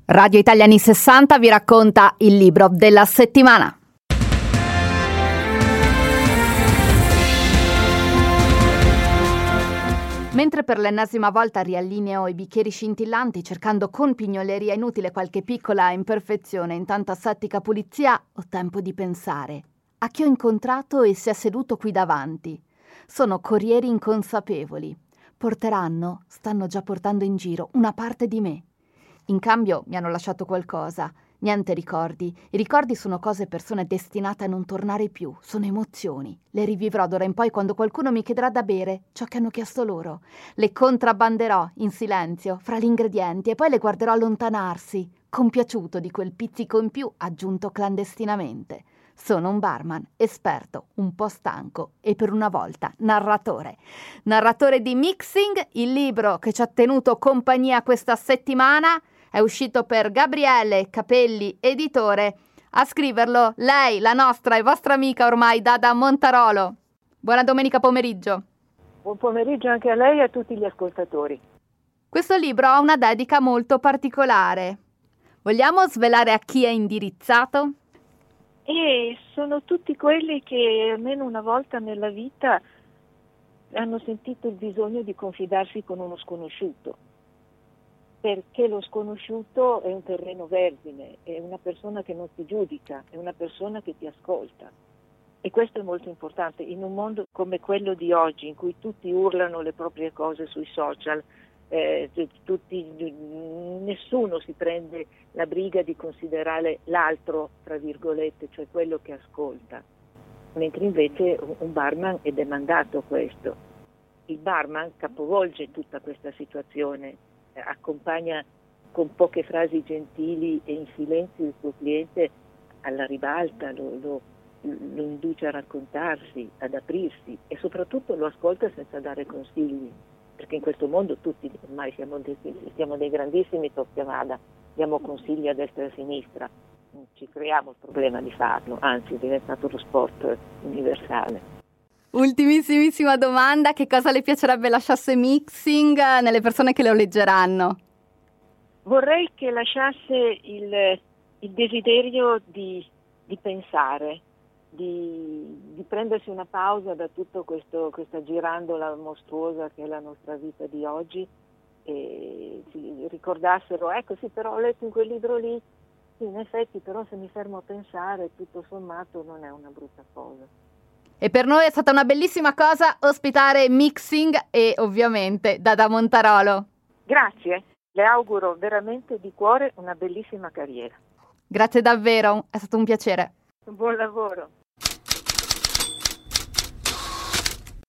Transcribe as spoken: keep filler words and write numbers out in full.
Radio Italia anni sessanta vi racconta il libro della settimana. Mentre per l'ennesima volta riallineo i bicchieri scintillanti cercando con pignoleria inutile qualche piccola imperfezione in tanta asettica pulizia, ho tempo di pensare a chi ho incontrato e si è seduto qui davanti. Sono corrieri inconsapevoli. Porteranno, stanno già portando in giro, una parte di me. In cambio mi hanno lasciato qualcosa. Niente ricordi. I ricordi sono cose e persone destinate a non tornare più. Sono emozioni. Le rivivrò d'ora in poi quando qualcuno mi chiederà da bere ciò che hanno chiesto loro. Le contrabbanderò in silenzio fra gli ingredienti e poi le guarderò allontanarsi, compiaciuto di quel pizzico in più aggiunto clandestinamente. Sono un barman esperto, un po' stanco e per una volta narratore. Narratore di Mixing, il libro che ci ha tenuto compagnia questa settimana. È uscito per Gabriele Capelli, editore. A scriverlo lei, la nostra e vostra amica ormai, Dada Montarolo. Buona domenica pomeriggio. Buon pomeriggio anche a lei e a tutti gli ascoltatori. Questo libro ha una dedica molto particolare. Vogliamo svelare a chi è indirizzato? E sono tutti quelli che almeno una volta nella vita hanno sentito il bisogno di confidarsi con uno sconosciuto. Perché lo sconosciuto è un terreno vergine, è una persona che non ti giudica, è una persona che ti ascolta. E questo è molto importante in un mondo come quello di oggi, in cui tutti urlano le proprie cose sui social, eh, tutti, nessuno si prende la briga di considerare l'altro, tra virgolette, cioè quello che ascolta. Mentre invece un barman è demandato questo. Il barman capovolge tutta questa situazione, accompagna con poche frasi gentili e in silenzio il suo cliente alla ribalta, lo, lo, lo induce a raccontarsi, ad aprirsi e soprattutto lo ascolta senza dare consigli, perché in questo mondo tutti ormai siamo dei, siamo dei grandissimi tocchiavada, diamo consigli a destra e a sinistra, non ci creiamo il problema di farlo, anzi è diventato lo sport universale. Ultimissimissima domanda, che cosa le piacerebbe lasciasse Mixing nelle persone che lo leggeranno? Vorrei che lasciasse il, il desiderio di, di pensare, di, di prendersi una pausa da tutto questo, questa girandola mostruosa che è la nostra vita di oggi e si ricordassero, ecco sì, però ho letto in quel libro lì, sì, in effetti però se mi fermo a pensare tutto sommato non è una brutta cosa. E per noi è stata una bellissima cosa ospitare Mixing e ovviamente Dada Montarolo. Grazie, le auguro veramente di cuore una bellissima carriera. Grazie davvero, è stato un piacere. Buon lavoro.